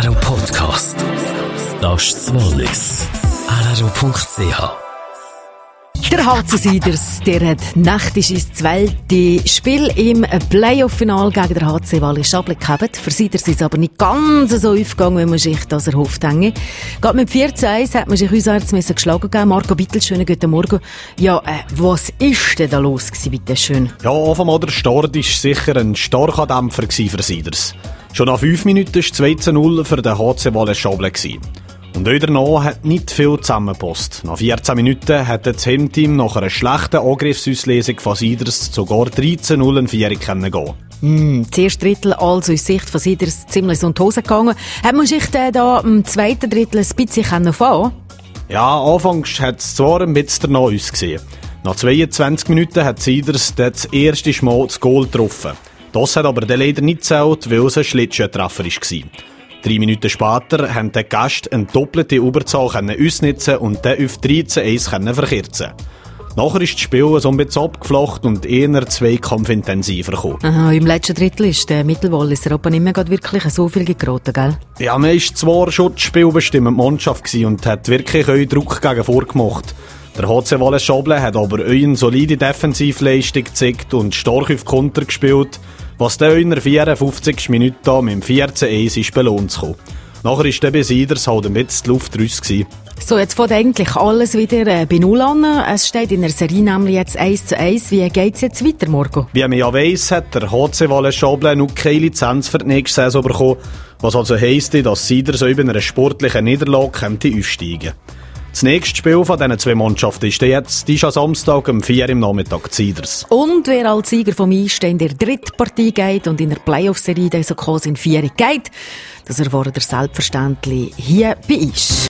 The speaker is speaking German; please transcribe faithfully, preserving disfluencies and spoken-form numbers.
R R O Podcast. Das ist das Wallis. R R O Punkt C H. Der H C Siders, der hat nächtig ins zweite Spiel im Playoff-Final gegen den H C Wallis Chablais gehabt. Für Siders ist es aber nicht ganz so aufgegangen, wie man sich das erhofft hätte. Gerade mit vier zu eins hat man sich auswärts geschlagen gegeben. Marco Bittel, schönen guten Morgen. Ja, äh, was ist denn da los gewesen, bitte schön? Ja, offenbar der Start war sicher ein starker Dämpfer für Siders. Schon nach fünf Minuten war es zwei zu null für den H C Wallis Chablais. Und wieder noch hat nicht viel zusammengepasst. Nach vierzehn Minuten hat das Heimteam nach einer schlechten Angriffsauslesung von Siders sogar drei zu null in Führung gehen können. Mm, das erste Drittel also aus Sicht von Siders ziemlich so in die Hose gegangen. Hat man sich denn da im zweiten Drittel ein bisschen fahren? Ja, anfangs hat es zwar ein bisschen danach ausgesehen. Nach zweiundzwanzig Minuten hat Siders das erste Mal das Goal getroffen. Das hat aber leider nicht gezählt, weil es ein Schlittschuhtreffer war. Drei Minuten später haben die Gäste eine doppelte Überzahl ausnutzen und dann auf drei zu eins verkürzen. Nachher ist das Spiel so ein bisschen abgeflacht und eher zweikampfintensiver gekommen. Aha, im letzten Drittel ist der Mittelwalliser aber nicht mehr wirklich so viel geraten, gell? Ja, man war zwar schon die spielbestimmende Mannschaft und hat wirklich euren Druck gegen vorgemacht. Der H C Wallis Chablais hat aber eine solide Defensivleistung gezeigt und stark auf Konter gespielt, was dann in der vierundfünfzigsten Minute mit dem vier zu eins ist belohnt zu kommen. Nachher war dann bei Siders halt ein bisschen die Luft raus gewesen. So, jetzt fängt eigentlich alles wieder äh, bei Null an. Es steht in der Serie nämlich jetzt eins zu eins. Wie geht es jetzt weiter, Morgo? Wie man ja weiss, hat der H C Wallis Chablais noch keine Lizenz für die nächste Saison bekommen, was also heisst, dass Siders so über einer sportlichen Niederlage könnte aufsteigen. Das nächste Spiel von diesen zwei Mannschaften ist jetzt die ist am Samstag um vier Uhr am Nachmittag Siders. Und wer als Sieger vom Einstehen in der dritten Partie geht und in der Playoff-Serie so quasi in vier geht, das erfahrt ihr selbstverständlich hier bei uns.